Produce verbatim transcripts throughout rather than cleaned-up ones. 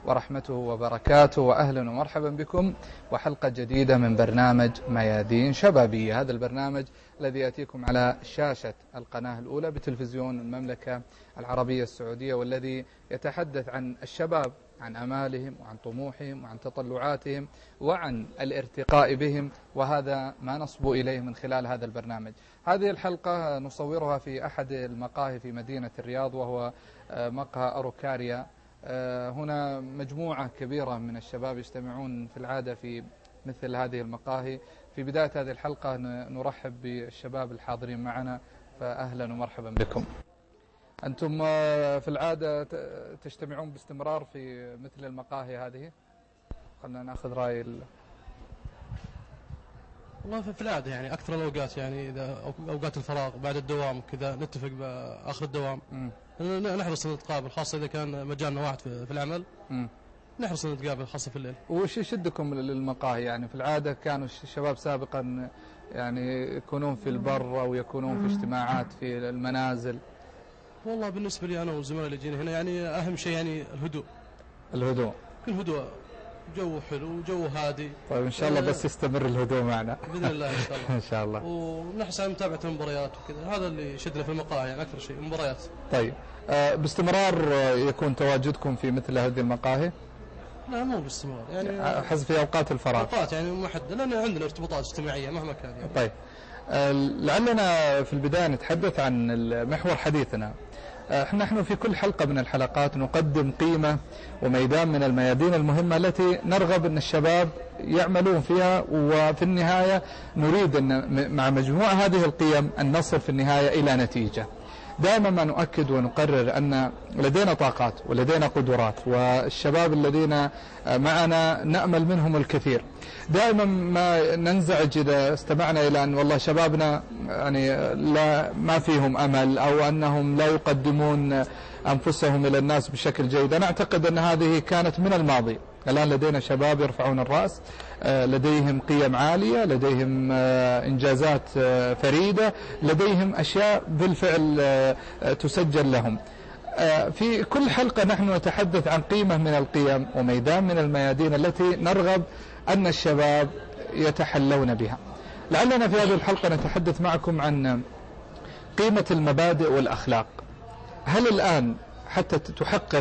ورحمته وبركاته، وأهلا ومرحبا بكم وحلقة جديدة من برنامج ميادين شبابية. هذا البرنامج الذي يأتيكم على شاشة القناة الأولى بتلفزيون المملكة العربية السعودية، والذي يتحدث عن الشباب، عن أمالهم وعن طموحهم وعن تطلعاتهم وعن الارتقاء بهم، وهذا ما نصبو إليه من خلال هذا البرنامج. هذه الحلقة نصورها في أحد المقاهي في مدينة الرياض، وهو مقهى أروكاريا. هنا مجموعة كبيرة من الشباب يجتمعون في العادة في مثل هذه المقاهي. في بداية هذه الحلقة نرحب بالشباب الحاضرين معنا، فأهلا ومرحبا بكم. أنتم في العادة تجتمعون باستمرار في مثل المقاهي هذه؟ خلنا نأخذ رأي ال... والله في العادة يعني أكثر الأوقات، يعني إذا أوقات الفراغ بعد الدوام كذا نتفق بآخر الدوام م. نحرص نتقابل، خاصة إذا كان مجالنا واحد في العمل م. نحرص نتقابل خاصة في الليل. وش يشدكم للمقاهي؟ يعني في العادة كانوا الشباب سابقا يعني يكونون في البر أو يكونون في اجتماعات في المنازل. والله بالنسبة لي أنا والزملاء اللي جينا هنا يعني أهم شيء يعني الهدوء. الهدوء الهدوء جو حلو وجو هادي. طيب إن شاء الله بس يستمر الهدوء معنا بإذن الله إن شاء الله. إن شاء الله. ونحرص على متابعة المباريات وكذا، هذا اللي يشدنا في المقاهي يعني أكثر شيء المباريات. طيب آه باستمرار يكون تواجدكم في مثل هذه المقاهي؟ لا مو باستمرار يعني حسب في أوقات الفراغ. أوقات يعني محددة، لأن عندنا ارتباطات اجتماعية مهما كان يعني. طيب آه لعلنا في البداية نتحدث عن محور حديثنا. احنا نحن في كل حلقة من الحلقات نقدم قيمة وميدان من الميادين المهمة التي نرغب أن الشباب يعملون فيها، وفي النهاية نريد أن مع مجموعة هذه القيم أن نصل في النهاية إلى نتيجة. دائما ما نؤكد ونقرر أن لدينا طاقات ولدينا قدرات، والشباب الذين معنا نأمل منهم الكثير. دائما ما ننزعج إذا استمعنا إلى أن والله شبابنا يعني لا ما فيهم أمل، أو أنهم لا يقدمون أنفسهم إلى الناس بشكل جيد. أنا أعتقد أن هذه كانت من الماضي. الآن لدينا شباب يرفعون الرأس، لديهم قيم عالية، لديهم إنجازات فريدة، لديهم أشياء بالفعل تسجل لهم. في كل حلقة نحن نتحدث عن قيمة من القيم وميدان من الميادين التي نرغب أن الشباب يتحلون بها. لعلنا في هذه الحلقة نتحدث معكم عن قيمة المبادئ والأخلاق. هل الآن حتى تحقق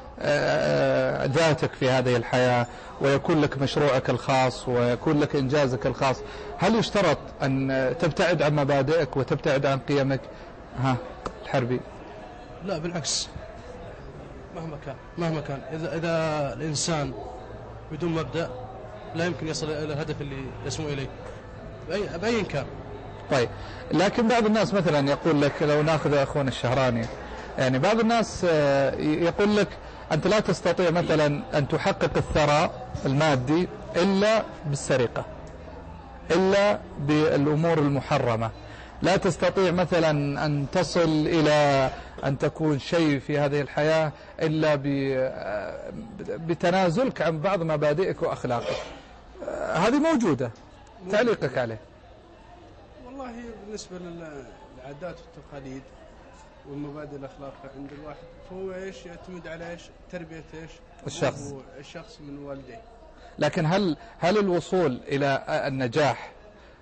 ذاتك في هذه الحياة ويكون لك مشروعك الخاص ويكون لك إنجازك الخاص، هل يشترط أن تبتعد عن مبادئك وتبتعد عن قيمك؟ ها الحربي. لا بالعكس، مهما كان مهما كان إذا إذا الإنسان بدون مبدأ لا يمكن يصل إلى الهدف اللي يسمو إليه بأي بأي كان. طيب لكن بعض الناس مثلا يقول لك، لو ناخذ أخونا الشهراني، يعني بعض الناس يقول لك أنت لا تستطيع مثلا أن تحقق الثراء المادي إلا بالسرقة، إلا بالأمور المحرمة. لا تستطيع مثلا أن تصل إلى أن تكون شيء في هذه الحياة إلا بتنازلك عن بعض مبادئك وأخلاقك. هذه موجودة، تعليقك عليه؟ والله بالنسبة للعادات والتقاليد والمبادئ الأخلاقية عند الواحد، فهو إيش يعتمد على إيش تربية إيش الشخص الشخص من والديه. لكن هل هل الوصول إلى النجاح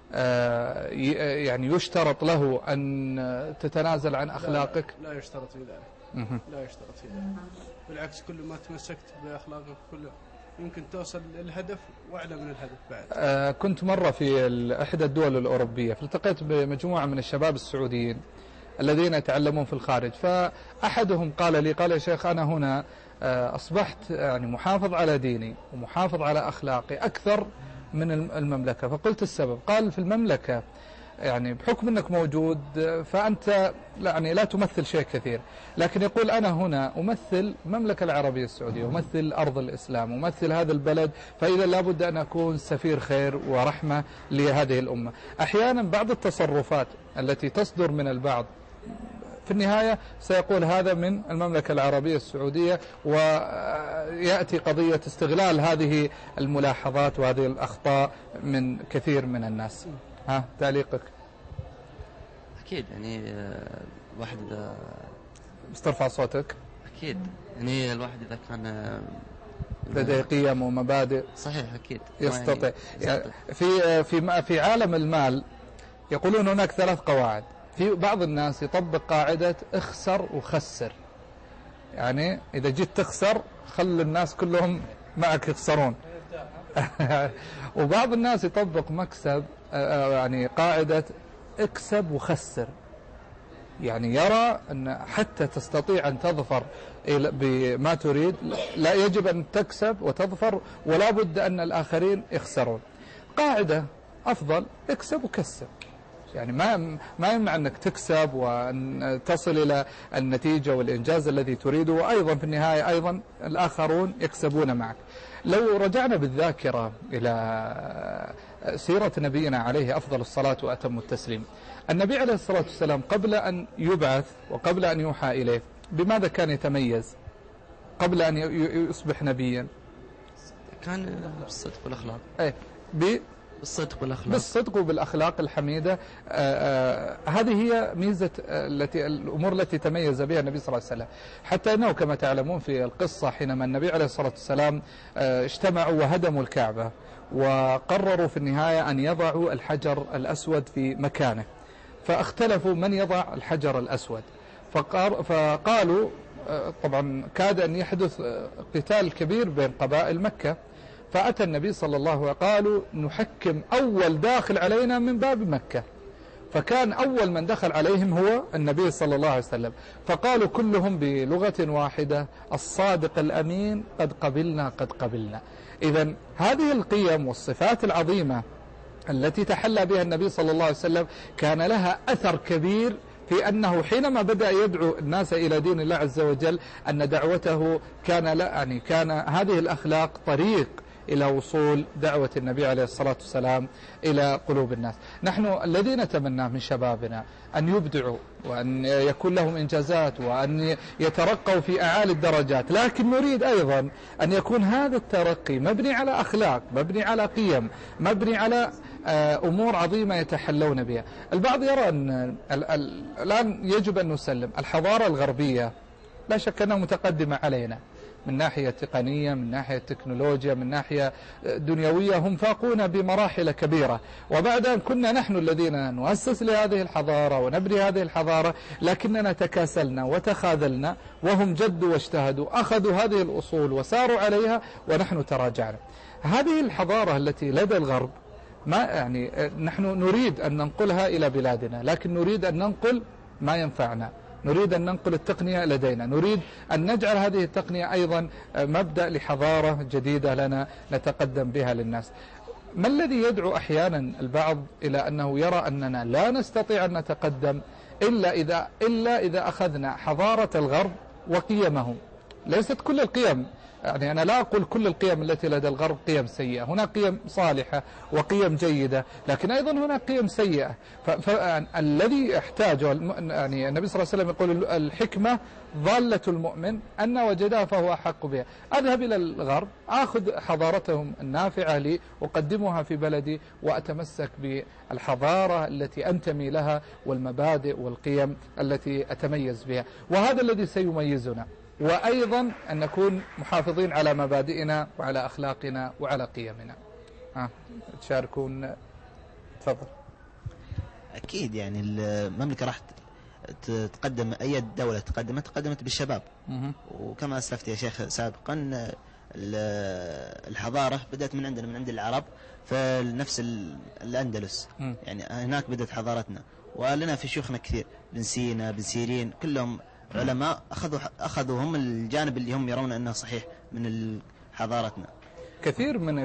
يعني يشترط له أن تتنازل عن أخلاقك؟ لا, لا يشترط في ذلك. لا يشترط في ذلك، بالعكس كل ما تمسكت بأخلاقك كل يمكن توصل للهدف وأعلى من الهدف بعد. آه كنت مرة في إحدى الدول الأوروبية، فالتقيت بمجموعة من الشباب السعوديين الذين يتعلمون في الخارج، فأحدهم قال لي، قال يا شيخ أنا هنا أصبحت يعني محافظ على ديني ومحافظ على أخلاقي أكثر من المملكة. فقلت السبب؟ قال في المملكة يعني بحكم أنك موجود فأنت يعني لا تمثل شيء كثير، لكن يقول أنا هنا أمثل المملكة العربية السعودية، أمثل أرض الإسلام، أمثل هذا البلد، فإذا لابد أن أكون سفير خير ورحمة لهذه الأمة. أحيانا بعض التصرفات التي تصدر من البعض في النهاية سيقول هذا من المملكة العربية السعودية، ويأتي قضية استغلال هذه الملاحظات وهذه الأخطاء من كثير من الناس. ها تعليقك؟ أكيد يعني الواحد إذا استرفع صوتك. أكيد يعني الواحد إذا كان لديه قيم ومبادئ صحيح أكيد يستطيع يعني في في في عالم المال يقولون هناك ثلاث قواعد. في بعض الناس يطبق قاعدة اخسر وخسر، يعني إذا جيت تخسر خل الناس كلهم معك يخسرون. وبعض الناس يطبق مكسب يعني قاعدة اكسب وخسر، يعني يرى أن حتى تستطيع أن تظفر بما تريد لا يجب أن تكسب وتظفر ولا بد أن الآخرين يخسرون. قاعدة أفضل اكسب وكسب، يعني ما ما يمنع أنك تكسب وأن تصل إلى النتيجة والإنجاز الذي تريده، وأيضا في النهاية أيضا الآخرون يكسبون معك. لو رجعنا بالذاكرة إلى سيرة نبينا عليه أفضل الصلاة وأتم التسليم، النبي عليه الصلاة والسلام قبل أن يبعث وقبل أن يوحى إليه بماذا كان يتميز قبل أن يصبح نبيا؟ كان بالصدق والأخلاق. إيه بالصدق والأخلاق. بالصدق وبالأخلاق الحميدة. آآ آآ هذه هي ميزة التي الأمور التي تميز بها النبي صلى الله عليه وسلم. حتى أنه كما تعلمون في القصة حينما النبي عليه الصلاة والسلام اجتمعوا وهدموا الكعبة وقرروا في النهاية أن يضعوا الحجر الأسود في مكانه، فاختلفوا من يضع الحجر الأسود، فقالوا طبعا كاد أن يحدث قتال كبير بين قبائل مكة، فأتى النبي صلى الله عليه وسلم قالوا نحكم أول داخل علينا من باب مكة، فكان أول من دخل عليهم هو النبي صلى الله عليه وسلم، فقالوا كلهم بلغة واحدة الصادق الأمين قد قبلنا قد قبلنا. إذن هذه القيم والصفات العظيمة التي تحلى بها النبي صلى الله عليه وسلم كان لها أثر كبير في أنه حينما بدأ يدعو الناس إلى دين الله عز وجل أن دعوته كان لا يعني كان هذه الأخلاق طريق إلى وصول دعوة النبي عليه الصلاة والسلام إلى قلوب الناس. نحن الذي نتمنى من شبابنا أن يبدعوا وأن يكون لهم إنجازات وأن يترقوا في أعالي الدرجات، لكن نريد أيضا أن يكون هذا الترقي مبني على أخلاق، مبني على قيم، مبني على أمور عظيمة يتحلون بها. البعض يرى أن الآن يجب أن نسلم الحضارة الغربية لا شك أنها متقدمة علينا من ناحية تقنية، من ناحية تكنولوجيا، من ناحية دنيوية، هم فاقونا بمراحل كبيرة، وبعد أن كنا نحن الذين نؤسس لهذه الحضارة ونبني هذه الحضارة لكننا تكاسلنا وتخاذلنا، وهم جدوا واجتهدوا أخذوا هذه الأصول وساروا عليها ونحن تراجعنا. هذه الحضارة التي لدى الغرب ما يعني نحن نريد أن ننقلها إلى بلادنا، لكن نريد أن ننقل ما ينفعنا، نريد أن ننقل التقنية لدينا، نريد أن نجعل هذه التقنية أيضا مبدأ لحضارة جديدة لنا نتقدم بها للناس. ما الذي يدعو أحيانا البعض إلى أنه يرى أننا لا نستطيع أن نتقدم إلا إذا, إلا إذا أخذنا حضارة الغرب وقيمهم؟ ليست كل القيم، يعني أنا لا أقول كل القيم التي لدى الغرب قيم سيئة، هناك قيم صالحة وقيم جيدة، لكن أيضا هناك قيم سيئة. فالذي يحتاجه يعني النبي صلى الله عليه وسلم يقول الحكمة ضالة المؤمن أن وجدها فهو أحق بها. أذهب إلى الغرب أخذ حضارتهم النافعة لي أقدمها في بلدي وأتمسك بالحضارة التي أنتمي لها والمبادئ والقيم التي أتميز بها، وهذا الذي سيميزنا، وأيضا أن نكون محافظين على مبادئنا وعلى أخلاقنا وعلى قيمنا. ها تشاركون؟ تفضل. أكيد يعني المملكة راح تتقدم، أي دولة تقدمت تقدمت بالشباب، وكما أسلفت يا شيخ سابقا الحضارة بدأت من عندنا من عند العرب فنفس الأندلس، يعني هناك بدأت حضارتنا، ولنا في شيوخنا كثير، بن سينا بن سيرين كلهم علماء أخذوا أخذوا هم الجانب اللي هم يرون أنه صحيح من حضارتنا. كثير من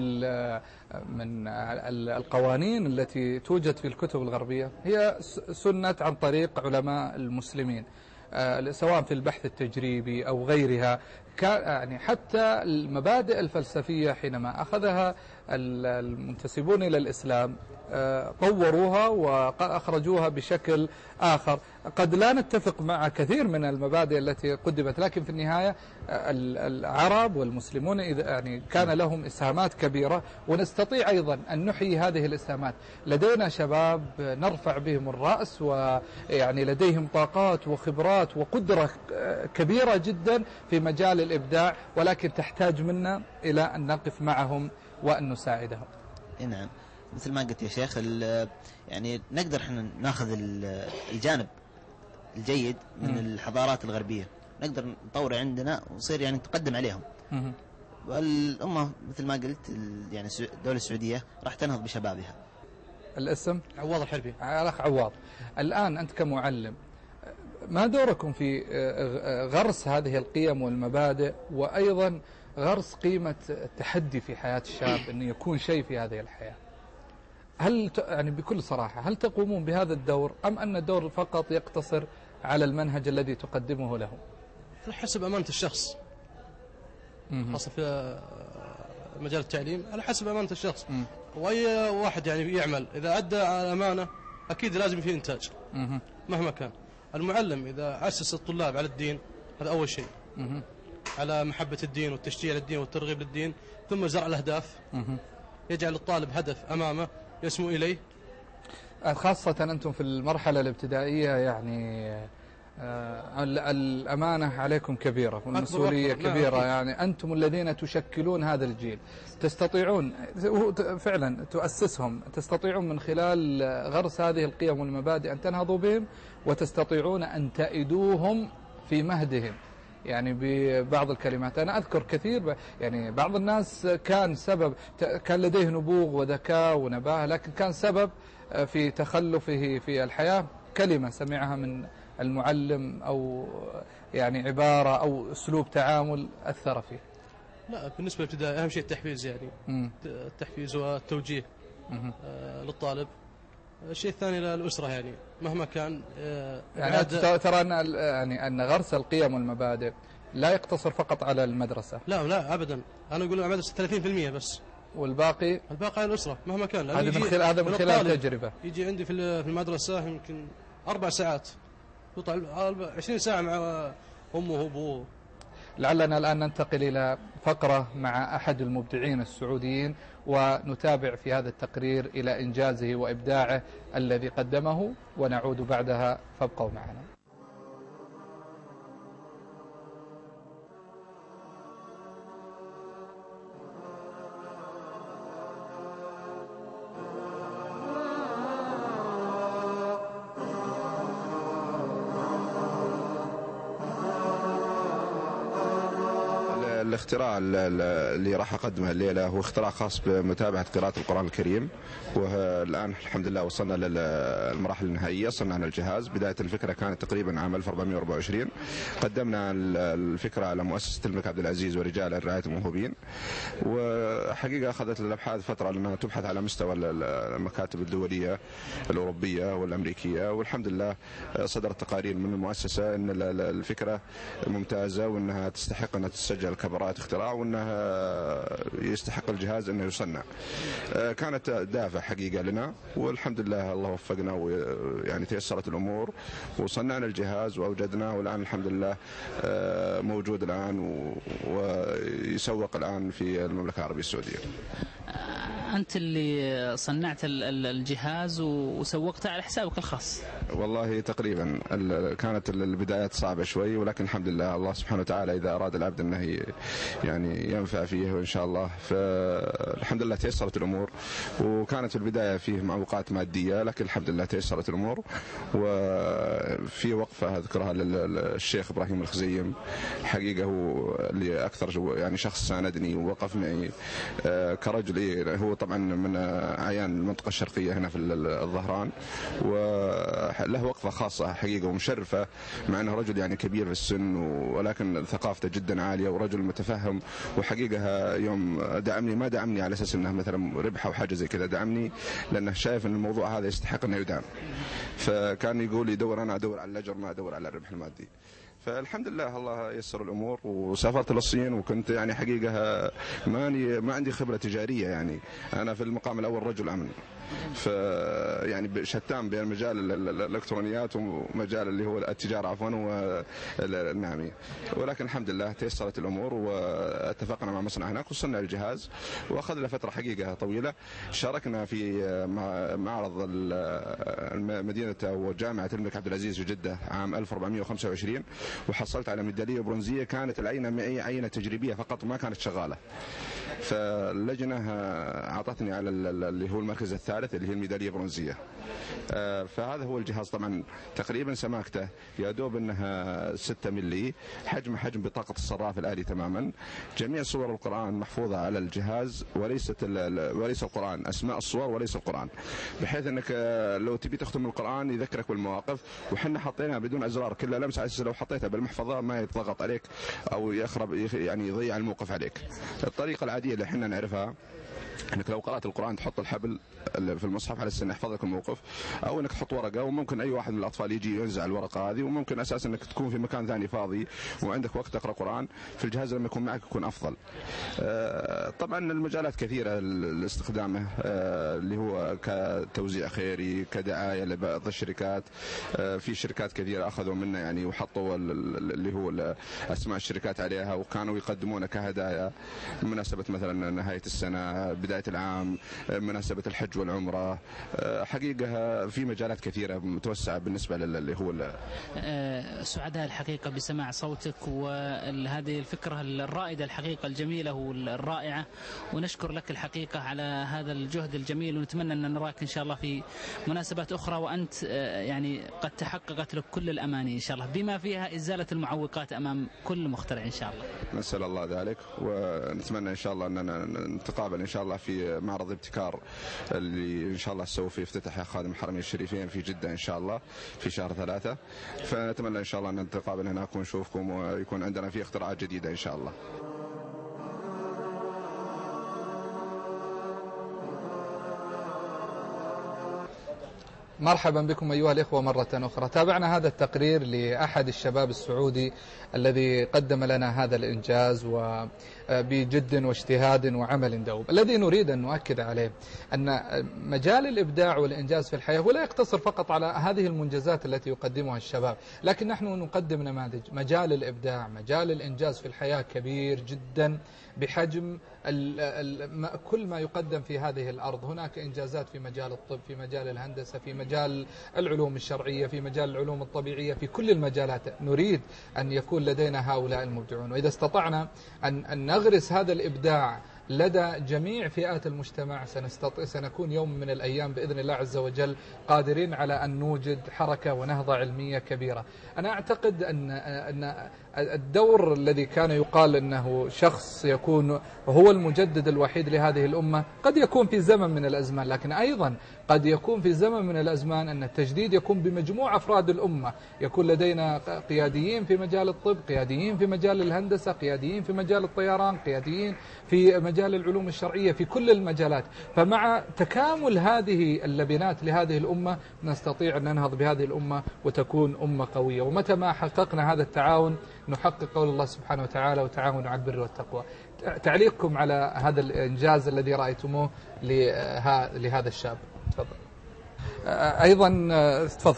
من القوانين التي توجد في الكتب الغربية هي سنت عن طريق علماء المسلمين، سواء في البحث التجريبي أو غيرها. يعني حتى المبادئ الفلسفية حينما أخذها المنتسبون إلى الإسلام طوروها وأخرجوها بشكل آخر. قد لا نتفق مع كثير من المبادئ التي قدمت، لكن في النهاية العرب والمسلمون يعني كان لهم إسهامات كبيرة، ونستطيع أيضا أن نحيي هذه الإسهامات. لدينا شباب نرفع بهم الرأس، ويعني لديهم طاقات وخبرات وقدرة كبيرة جدا في مجال للإبداع، ولكن تحتاج منا إلى أن نقف معهم وأن نساعدهم. نعم، مثل ما قلت يا شيخ، يعني نقدر احنا ناخذ الجانب الجيد من م. الحضارات الغربية، نقدر نطور عندنا ونصير يعني نتقدم عليهم. م. والأمة مثل ما قلت يعني الدولة السعودية راح تنهض بشبابها. الاسم عواض الحربي. الأخ عواض، الآن أنت كمعلم ما دوركم في غرس هذه القيم والمبادئ، وأيضا غرس قيمة التحدي في حياة الشاب أنه يكون شيء في هذه الحياة؟ هل يعني بكل صراحة هل تقومون بهذا الدور، أم أن الدور فقط يقتصر على المنهج الذي تقدمه له؟ على حسب أمانة الشخص، خاصة في مجال التعليم، على حسب أمانة الشخص. مم. وأي واحد يعني يعمل إذا أدى على أمانة أكيد لازم فيه إنتاج. مم. مهما كان. المعلم إذا أسس الطلاب على الدين، هذا أول شيء، مم. على محبة الدين والتشجيع للدين والترغيب للدين، ثم زرع الأهداف، مم. يجعل الطالب هدف أمامه يسمو إليه. خاصة أنتم في المرحلة الابتدائية يعني آه الأمانة عليكم كبيرة والمسؤولية كبيرة، نعم. يعني أنتم الذين تشكلون هذا الجيل، تستطيعون فعلا تؤسسهم، تستطيعون من خلال غرس هذه القيم والمبادئ أن تنهضوا بهم، وتستطيعون أن تأيدوهم في مهدهم. يعني ببعض الكلمات أنا أذكر كثير، يعني بعض الناس كان سبب، كان لديه نبوغ وذكاء ونباهة، لكن كان سبب في تخلفه في الحياة كلمة سمعها من المعلم أو يعني عبارة أو أسلوب تعامل أثر فيه. لا، بالنسبة للابتدائي أهم شيء التحفيز، يعني م. التحفيز والتوجيه آه للطالب. الشيء الثاني للأسرة، يعني مهما كان آه يعني ترى أن يعني أن غرس القيم والمبادئ لا يقتصر فقط على المدرسة. لا لا أبدا، أنا أقول المدرسة ثلاثين بالمئة بس، والباقي الباقي على الأسرة مهما كان. هذا من خلال هذا من خلال التجربة. يجي عندي في المدرسة يمكن أربع ساعات، يطلع عشرين ساعة مع أمه وأبوه. لعلنا الآن ننتقل إلى فقرة مع أحد المبدعين السعوديين، ونتابع في هذا التقرير إلى إنجازه وإبداعه الذي قدمه، ونعود بعدها، فابقوا معنا. الاختراع اللي راح أقدمه الليلة هو اختراع خاص بمتابعة قراءة القرآن الكريم، والآن الحمد لله وصلنا للمراحل النهائية، صنعنا الجهاز. بداية الفكرة كانت تقريبا عام ألف وأربعمئة وأربعة وعشرين، قدمنا الفكرة على مؤسسة الملك عبد العزيز ورجال الرعاية الموهوبين، وحقيقة أخذت الأبحاث فترة لأنها تبحث على مستوى المكاتب الدولية الأوروبية والأمريكية، والحمد لله صدرت تقارير من المؤسسة أن الفكرة ممتازة وأنها تستحق أن تسجل كبراءة اختراع، وأنها يستحق الجهاز أنه يصنع. كانت دافع حقيقة لنا، والحمد لله الله وفقنا، ويعني تيسرت الأمور وصنعنا الجهاز وأوجدناه، والآن الحمد لله موجود الآن ويسوق الآن في المملكة العربية السعودية. أنت اللي صنعت الجهاز وسوقته على حسابك الخاص؟ والله تقريبا كانت البدايات صعبة شوي، ولكن الحمد لله الله سبحانه وتعالى إذا أراد العبد أنه يعني ينفع فيه وإن شاء الله، فالحمد لله تيسرت الأمور. وكانت في البداية فيه معوقات مادية، لكن الحمد لله تيسرت الأمور. وفي وقفة أذكرها للشيخ إبراهيم الخزيم، حقيقة هو اللي أكثر يعني شخص ساندني ووقف معي كرجل، هو طبعا من أعيان المنطقة الشرقية هنا في الظهران، وله وقفة خاصة حقيقة ومشرفة، مع أنه رجل يعني كبير في السن، ولكن ثقافته جدا عالية ورجل متفهم. وحقيقة يوم دعمني ما دعمني على أساس أنه مثلا ربح أو حاجة زي كذا، دعمني لأنه شايف أن الموضوع هذا يستحق أنه يدعم، فكان يقول لي دور أنا أدور على الأجر ما أدور على الربح المادي. فالحمد لله الله يسر الأمور، وسافرت للصين، وكنت يعني حقيقة ماني ما عندي خبرة تجارية، يعني أنا في المقام الأول رجل أمن، ف يعني شتان بين مجال الالكترونيات ومجال اللي هو التجاره عفوا والنعميه، ولكن الحمد لله تيسرت الامور واتفقنا مع مصنع هناك وصلنا الجهاز، واخذ له فتره حقيقه طويله. شاركنا في معرض مدينه او جامعه الملك عبد العزيز في جده عام ألف وأربعمائة وخمسة وعشرين، وحصلت على ميداليه برونزيه. كانت العينه معي عينه تجريبيه فقط ما كانت شغاله، فاللجنه اعطتني على اللي هو المركز الثالث اللي هي الميداليه برونزيه. فهذا هو الجهاز. طبعا تقريبا سماكته يا دوب انها ستة ملي، حجم حجم بطاقه الصراف الالي تماما. جميع صور القران محفوظه على الجهاز، وليست وليس القران، اسماء الصور وليس القران، بحيث انك لو تبي تختم القران يذكرك بالمواقف. وحنا حطيناها بدون ازرار، كلها لمسه، على اساس لو حطيتها بالمحفظه ما يتضغط عليك او يخرب يعني يضيع الموقف عليك. الطريقه العاديه اللي احنا نعرفها انك لو قرات القران تحط الحبل في المصحف على اساس انه يحفظ لك الموقف، او انك تحط ورقه، وممكن اي واحد من الاطفال يجي ينزع الورقه هذه، وممكن اساسا انك تكون في مكان ثاني فاضي وعندك وقت تقرا قران، في الجهاز لما يكون معك يكون افضل. طبعا المجالات كثيره لاستخدامه، اللي هو كتوزيع خيري، كدعايه لبعض الشركات. في شركات كثيره اخذوا منه يعني وحطوا اللي هو اسماء الشركات عليها، وكانوا يقدمونه كهدايا بمناسبه مثلا نهايه السنه، بداية العام، مناسبة الحج والعمرة. حقيقة في مجالات كثيرة متوسعة بالنسبة للي هو سعداء الحقيقة بسماع صوتك وهذه الفكرة الرائدة الحقيقة الجميلة والرائعة، ونشكر لك الحقيقة على هذا الجهد الجميل، ونتمنى أن نراك إن شاء الله في مناسبات أخرى وأنت يعني قد تحققت لك كل الأماني إن شاء الله، بما فيها إزالة المعوقات أمام كل مخترع إن شاء الله. نسأل الله ذلك، ونتمنى إن شاء الله أننا نتقابل إن شاء الله في معرض ابتكار اللي إن شاء الله سوف يفتتح خادم الحرمين الشريفين في جدة إن شاء الله في شهر ثلاثة. فنتمنى إن شاء الله أن نتقابل هناك ونشوفكم ويكون عندنا في اختراعات جديدة إن شاء الله. مرحبا بكم أيها الإخوة مرة أخرى. تابعنا هذا التقرير لأحد الشباب السعودي الذي قدم لنا هذا الإنجاز وبجد واجتهاد وعمل دوب. الذي نريد أن نؤكد عليه أن مجال الإبداع والإنجاز في الحياة ولا يقتصر فقط على هذه المنجزات التي يقدمها الشباب، لكن نحن نقدم نماذج. مجال الإبداع، مجال الإنجاز في الحياة كبير جدا بحجم ال ال كل ما يقدم في هذه الأرض. هناك إنجازات في مجال الطب، في مجال الهندسة، في مجال العلوم الشرعية، في مجال العلوم الطبيعية، في كل المجالات نريد أن يكون لدينا هؤلاء المبدعون. وإذا استطعنا أن, أن نغرس هذا الإبداع لدى جميع فئات المجتمع سنستطيع سنكون يوم من الأيام بإذن الله عز وجل قادرين على أن نوجد حركة ونهضة علمية كبيرة. أنا أعتقد أن أن الدور الذي كان يقال أنه شخص يكون هو المجدد الوحيد لهذه الأمة قد يكون في زمن من الأزمان، لكن أيضا قد يكون في زمن من الأزمان أن التجديد يكون بمجموع أفراد الأمة. يكون لدينا قياديين في مجال الطب، قياديين في مجال الهندسة، قياديين في مجال الطيران، قياديين في مجال العلوم الشرعية، في كل المجالات. فمع تكامل هذه اللبنات لهذه الأمة نستطيع أن ننهض بهذه الأمة وتكون أمة قوية. ومتى ما حققنا هذا التعاون نحقق قول الله سبحانه وتعالى وتعاونوا على البر والتقوى. تعليقكم على هذا الإنجاز الذي رأيتموه لهذا الشاب؟ تفضل. أيضا تفضل.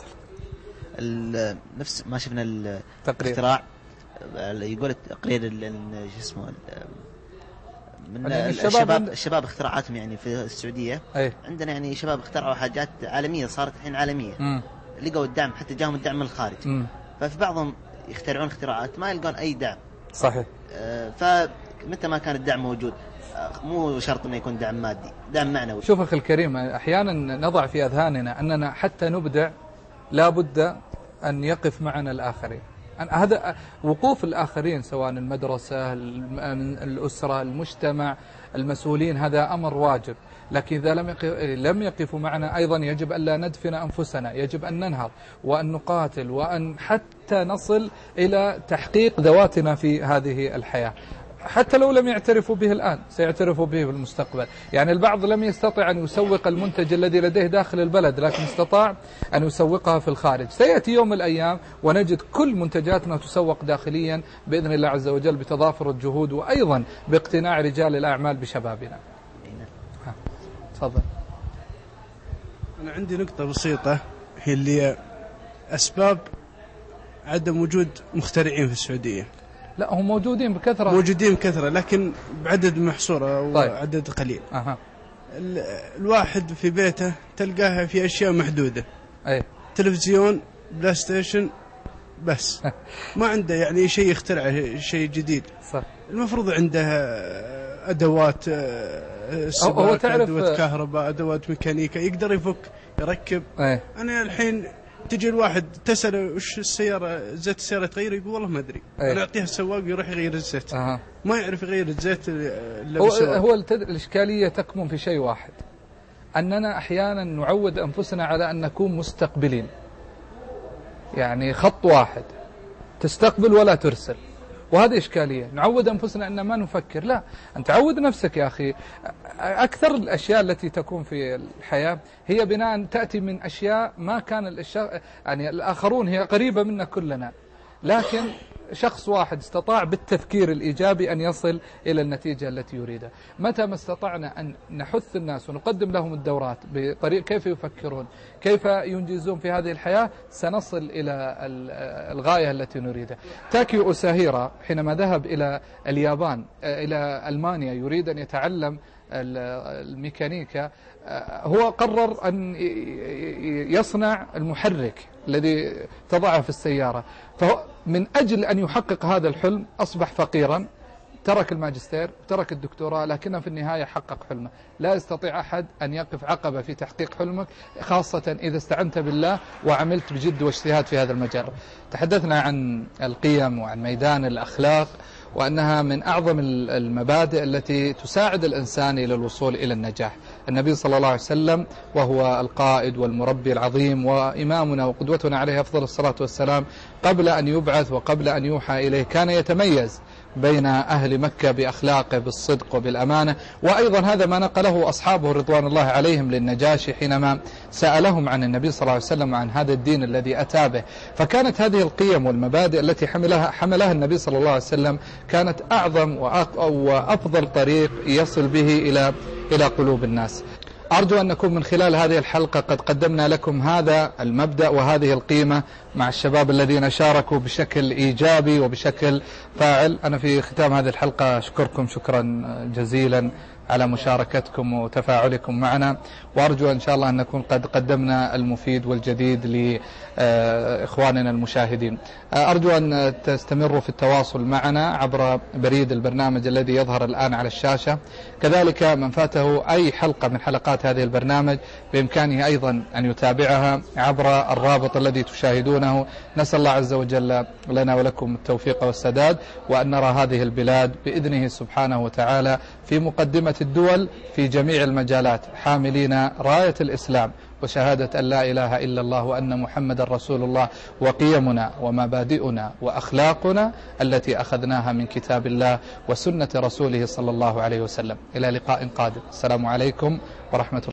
نفس ما شفنا الاختراع، يقول التقرير شو اسمه من الشباب الشباب, الشباب اختراعاتهم يعني في السعودية. أي. عندنا يعني شباب اخترعوا حاجات عالمية صارت الحين عالمية. م. لقوا الدعم، حتى جاهم الدعم من الخارج. م. ففي بعضهم يخترعون اختراعات ما يلقون أي دعم. صحيح. آه فمتى ما كان الدعم موجود، آه مو شرط انه يكون دعم مادي، دعم معنوي. شوف أخي الكريم، أحيانا نضع في أذهاننا أننا حتى نبدع لا بد أن يقف معنا الآخرين. هذا وقوف الآخرين سواء المدرسة، الأسرة، المجتمع، المسؤولين، هذا أمر واجب. لكن إذا لم لم يقفوا معنا أيضا يجب أن لا ندفن أنفسنا، يجب أن ننهض وأن نقاتل وأن حتى نصل إلى تحقيق ذواتنا في هذه الحياة. حتى لو لم يعترفوا به الآن سيعترفوا به في المستقبل. يعني البعض لم يستطع أن يسوق المنتج الذي لديه داخل البلد، لكن استطاع أن يسوقها في الخارج. سيأتي يوم من الأيام ونجد كل منتجاتنا تسوق داخليا بإذن الله عز وجل بتضافر الجهود وأيضا باقتناع رجال الأعمال بشبابنا. تفضل. أنا عندي نقطة بسيطة، هي اللي أسباب عدم وجود مخترعين في السعودية. لا هم موجودين بكثرة، موجودين بكثرة لكن بعدد محصورة وعدد طيب. قليل. أها. الواحد في بيته تلقاها في أشياء محدودة، أي. تلفزيون، بلاي ستيشن، بس ما عنده يعني شيء يخترعه، شيء جديد. صح. المفروض عنده أدوات سباك، أدوات كهرباء، أدوات ميكانيكا، يقدر يفك يركب. أي. أنا الحين تجي الواحد تسأله وش السيارة، زيت السيارة تغير، يقول والله ما أدري. أيه. أنا أعطيها السواق يروح يغير الزيت. أه. ما يعرف يغير الزيت إلا هو, بالسواق. هو الإشكالية تكمن في شيء واحد، أننا أحيانا نعود أنفسنا على أن نكون مستقبلين، يعني خط واحد تستقبل ولا ترسل، وهذه إشكالية. نعود أنفسنا أن ما نفكر، لا، أن تعود نفسك يا أخي. أكثر الأشياء التي تكون في الحياة هي بناء تأتي من أشياء ما كان الأشياء يعني الآخرون هي قريبة منا كلنا، لكن شخص واحد استطاع بالتفكير الإيجابي أن يصل إلى النتيجة التي يريدها. متى ما استطعنا أن نحث الناس ونقدم لهم الدورات بطريقة كيف يفكرون، كيف ينجزون في هذه الحياة، سنصل إلى الغاية التي نريدها. تاكيو أوساهيرا حينما ذهب إلى اليابان، إلى ألمانيا، يريد أن يتعلم الميكانيكا، هو قرر أن يصنع المحرك الذي تضعه في السيارة، فهو من أجل أن يحقق هذا الحلم أصبح فقيرا، ترك الماجستير، ترك الدكتوراه، لكنه في النهاية حقق حلمه. لا يستطيع أحد أن يقف عقبة في تحقيق حلمك، خاصة إذا استعنت بالله وعملت بجد واجتهاد في هذا المجال. تحدثنا عن القيم وعن ميدان الأخلاق، وأنها من أعظم المبادئ التي تساعد الإنسان إلى الوصول إلى النجاح. النبي صلى الله عليه وسلم وهو القائد والمربي العظيم وإمامنا وقدوتنا عليه أفضل الصلاة والسلام، قبل أن يبعث وقبل أن يوحى إليه كان يتميز بين أهل مكة بأخلاقه، بالصدق وبالأمانة. وأيضا هذا ما نقله أصحابه رضوان الله عليهم للنجاشي حينما سألهم عن النبي صلى الله عليه وسلم وعن هذا الدين الذي أتى به. فكانت هذه القيم والمبادئ التي حملها, حملها النبي صلى الله عليه وسلم كانت أعظم وأفضل طريق يصل به إلى إلى قلوب الناس. أرجو أن نكون من خلال هذه الحلقة قد قدمنا لكم هذا المبدأ وهذه القيمة مع الشباب الذين شاركوا بشكل إيجابي وبشكل فاعل. أنا في ختام هذه الحلقة أشكركم شكرا جزيلا على مشاركتكم وتفاعلكم معنا، وأرجو إن شاء الله أن نكون قد قدمنا المفيد والجديد لإخواننا المشاهدين. أرجو أن تستمروا في التواصل معنا عبر بريد البرنامج الذي يظهر الآن على الشاشة. كذلك من فاته أي حلقة من حلقات هذه البرنامج بإمكانه أيضا أن يتابعها عبر الرابط الذي تشاهدونه. نسأل الله عز وجل لنا ولكم التوفيق والسداد، وأن نرى هذه البلاد بإذنه سبحانه وتعالى في مقدمة الدول في جميع المجالات، حاملين راية الإسلام وشهادة أن لا إله إلا الله وأن محمد رسول الله، وقيمنا ومبادئنا وأخلاقنا التي أخذناها من كتاب الله وسنة رسوله صلى الله عليه وسلم. إلى لقاء قادم. السلام عليكم ورحمة الله.